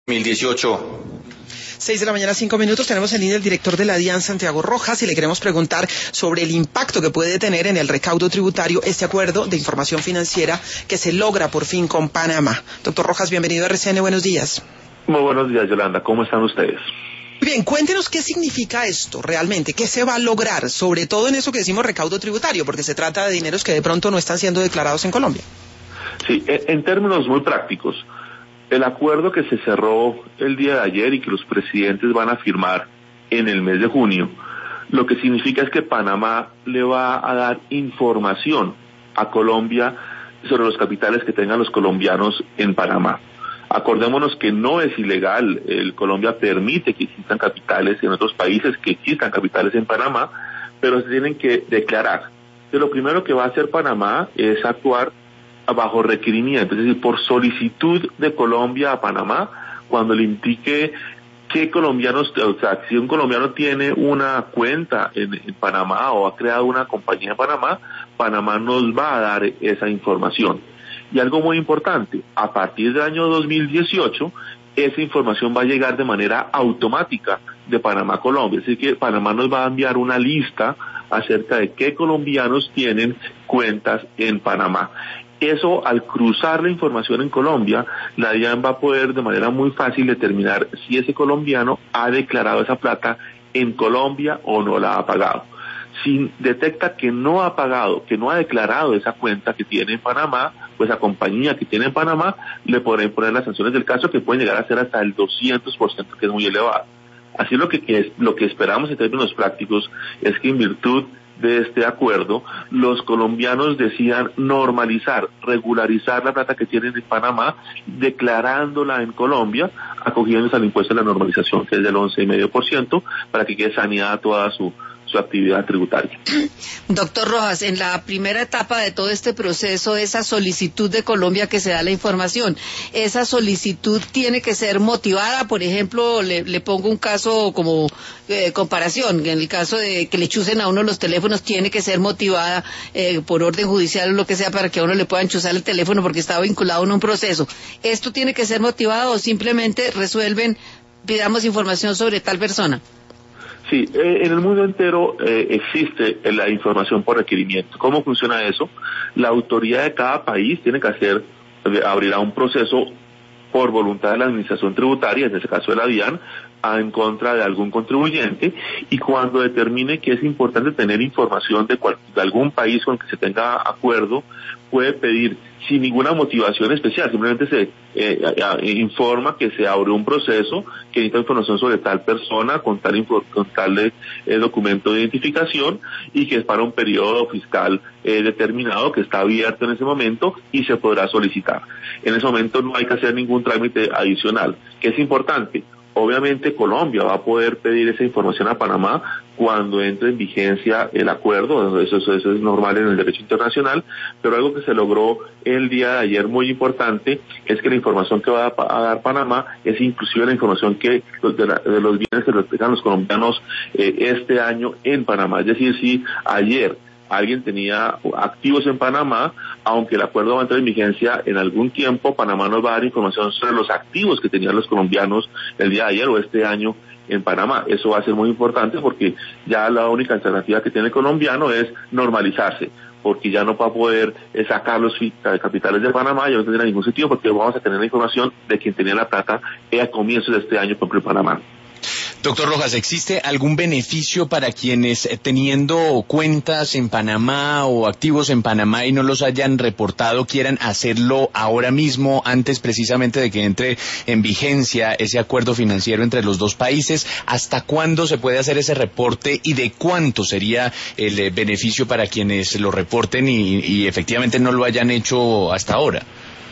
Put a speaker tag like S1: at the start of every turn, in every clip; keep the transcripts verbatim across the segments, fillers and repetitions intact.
S1: dos mil dieciocho.
S2: Seis de la mañana, cinco minutos. Tenemos en línea el director de la DIAN, Santiago Rojas, y le queremos preguntar sobre el impacto que puede tener en el recaudo tributario este acuerdo de información financiera que se logra por fin con Panamá. Doctor Rojas, bienvenido a R C N, buenos días.
S3: Muy buenos días, Yolanda. ¿Cómo están ustedes?
S2: Bien, cuéntenos qué significa esto realmente, qué se va a lograr, sobre todo en eso que decimos recaudo tributario, porque se trata de dineros que de pronto no están siendo declarados en Colombia.
S3: Sí, en términos muy prácticos, el acuerdo que se cerró el día de ayer y que los presidentes van a firmar en el mes de junio, lo que significa es que Panamá le va a dar información a Colombia sobre los capitales que tengan los colombianos en Panamá. Acordémonos que no es ilegal, el Colombia permite que existan capitales en otros países, que existan capitales en Panamá, pero se tienen que declarar. Entonces, lo primero que va a hacer Panamá es actuar bajo requerimiento, es decir, por solicitud de Colombia a Panamá, cuando le indique qué colombianos, o sea, si un colombiano tiene una cuenta en, en Panamá o ha creado una compañía en Panamá, Panamá nos va a dar esa información. Y algo muy importante, a partir del año dos mil dieciocho, esa información va a llegar de manera automática de Panamá a Colombia, es decir, que Panamá nos va a enviar una lista acerca de qué colombianos tienen cuentas en Panamá. Eso, al cruzar la información en Colombia, la DIAN va a poder de manera muy fácil determinar si ese colombiano ha declarado esa plata en Colombia o no la ha pagado. Si detecta que no ha pagado, que no ha declarado esa cuenta que tiene en Panamá, pues la compañía que tiene en Panamá le podrán poner las sanciones del caso, que pueden llegar a ser hasta el doscientos por ciento, que es muy elevado. Así lo que, que es, lo que esperamos en términos prácticos es que en virtud de este acuerdo, los colombianos decidan normalizar, regularizar la plata que tienen en Panamá, declarándola en Colombia, acogiéndose al impuesto de la normalización, que es del once coma cinco por ciento, para que quede saneada toda su su actividad tributaria.
S4: Doctor Rojas, en la primera etapa de todo este proceso, esa solicitud de Colombia que se da la información, esa solicitud tiene que ser motivada. Por ejemplo, le, le pongo un caso como eh, comparación, en el caso de que le chusen a uno los teléfonos, tiene que ser motivada eh, por orden judicial o lo que sea, para que a uno le puedan chuzar el teléfono porque está vinculado en un proceso. ¿Esto tiene que ser motivado o simplemente resuelven, pidamos información sobre tal persona?
S3: Sí, eh, en el mundo entero eh, existe la información por requerimiento. ¿Cómo funciona eso? La autoridad de cada país tiene que hacer, eh, abrirá un proceso por voluntad de la administración tributaria, en este caso de la DIAN, en contra de algún contribuyente, y cuando determine que es importante tener información de, cual, de algún país con el que se tenga acuerdo, puede pedir sin ninguna motivación especial, simplemente se eh, informa que se abre un proceso que necesita información sobre tal persona con tal, con tal eh, documento de identificación, y que es para un periodo fiscal eh, determinado que está abierto en ese momento y se podrá solicitar. En ese momento no hay que hacer ningún trámite adicional, que es importante. Obviamente Colombia va a poder pedir esa información a Panamá cuando entre en vigencia el acuerdo, eso, eso, eso es normal en el derecho internacional, pero algo que se logró el día de ayer muy importante es que la información que va a, a dar Panamá es inclusive la información que de, la, de los bienes que tengan los colombianos eh, este año en Panamá. Es decir, si ayer alguien tenía activos en Panamá, aunque el acuerdo va a entrar en vigencia en algún tiempo, Panamá nos va a dar información sobre los activos que tenían los colombianos el día de ayer o este año en Panamá. Eso va a ser muy importante porque ya la única alternativa que tiene el colombiano es normalizarse, porque ya no va a poder sacar los capitales de Panamá, ya no tendrá ningún sentido, porque vamos a tener la información de quien tenía la plata a comienzos de este año, por ejemplo, en Panamá.
S1: Doctor Rojas, ¿existe algún beneficio para quienes eh, teniendo cuentas en Panamá o activos en Panamá y no los hayan reportado quieran hacerlo ahora mismo, antes precisamente de que entre en vigencia ese acuerdo financiero entre los dos países? ¿Hasta cuándo se puede hacer ese reporte y de cuánto sería el eh, beneficio para quienes lo reporten y, y efectivamente no lo hayan hecho hasta ahora?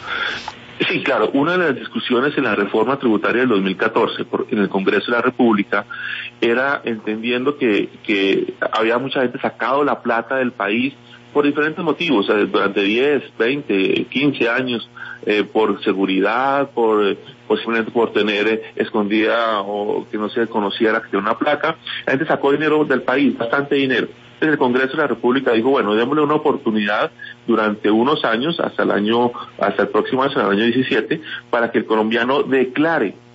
S3: Sí, claro. Una de las discusiones en la reforma tributaria del dos mil catorce por, en el Congreso de la República era entendiendo que, que había mucha gente sacado la plata del país por diferentes motivos, o sea, durante diez, veinte, quince años, eh, por seguridad, por eh, posiblemente por tener eh, escondida o que no se conociera que tenía una placa. La gente sacó dinero del país, bastante dinero. Entonces el Congreso de la República dijo, bueno, démosle una oportunidad durante unos años, hasta el año, hasta el próximo año, hasta el año diecisiete, para que el colombiano declare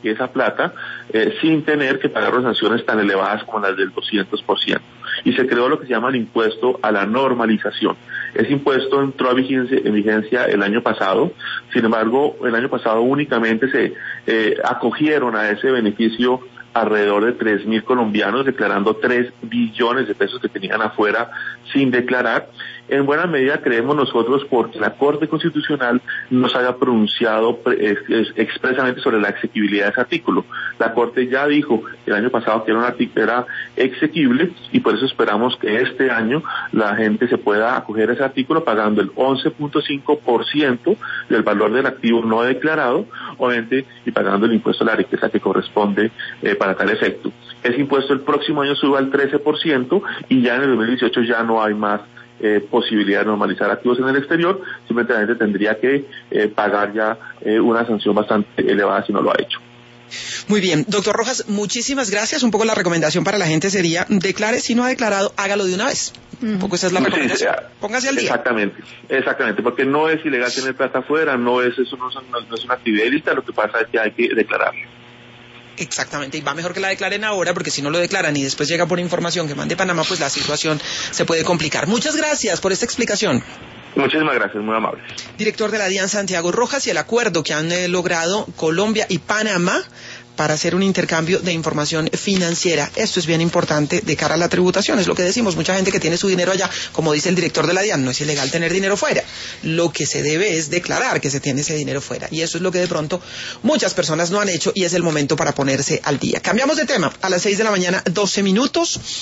S3: esa plata eh, sin tener que pagar las sanciones tan elevadas como las del doscientos por ciento. Y se creó lo que se llama el impuesto a la normalización. Ese impuesto entró a vigencia, en vigencia el año pasado, sin embargo, el año pasado únicamente se eh, acogieron a ese beneficio alrededor de tres mil colombianos, declarando tres billones de pesos que tenían afuera sin declarar. En buena medida creemos nosotros porque la Corte Constitucional nos haya pronunciado expresamente sobre la exequibilidad de ese artículo. La Corte ya dijo el año pasado que era un artículo era exequible y por eso esperamos que este año la gente se pueda acoger a ese artículo pagando el once punto cinco por ciento del valor del activo no declarado, obviamente, y pagando el impuesto a la riqueza que corresponde eh, para tal efecto. Ese impuesto el próximo año sube al trece por ciento y ya en el dos mil dieciocho ya no hay más Eh, posibilidad de normalizar activos en el exterior, simplemente tendría que eh, pagar ya eh, una sanción bastante elevada si no lo ha hecho.
S2: Muy bien, doctor Rojas, muchísimas gracias. Un poco la recomendación para la gente sería, declare, si no ha declarado, hágalo de una vez. Un poco esa es la
S3: Sí,
S2: recomendación.
S3: sí,
S2: Póngase al día.
S3: Exactamente, exactamente, porque no es ilegal tener plata afuera, no es eso, no es, no es una actividad ilícita, lo que pasa es que hay que declararlo.
S2: Exactamente, y va mejor que la declaren ahora, porque si no lo declaran y después llega por información que mande Panamá, pues la situación se puede complicar. Muchas gracias por esta explicación.
S3: Muchísimas gracias, muy amable.
S2: Director de la DIAN, Santiago Rojas, y el acuerdo que han eh, logrado Colombia y Panamá para hacer un intercambio de información financiera. Esto es bien importante de cara a la tributación, es lo que decimos, mucha gente que tiene su dinero allá, como dice el director de la DIAN, no es ilegal tener dinero fuera, lo que se debe es declarar que se tiene ese dinero fuera, y eso es lo que de pronto muchas personas no han hecho, y es el momento para ponerse al día. Cambiamos de tema, a las seis de la mañana, doce minutos.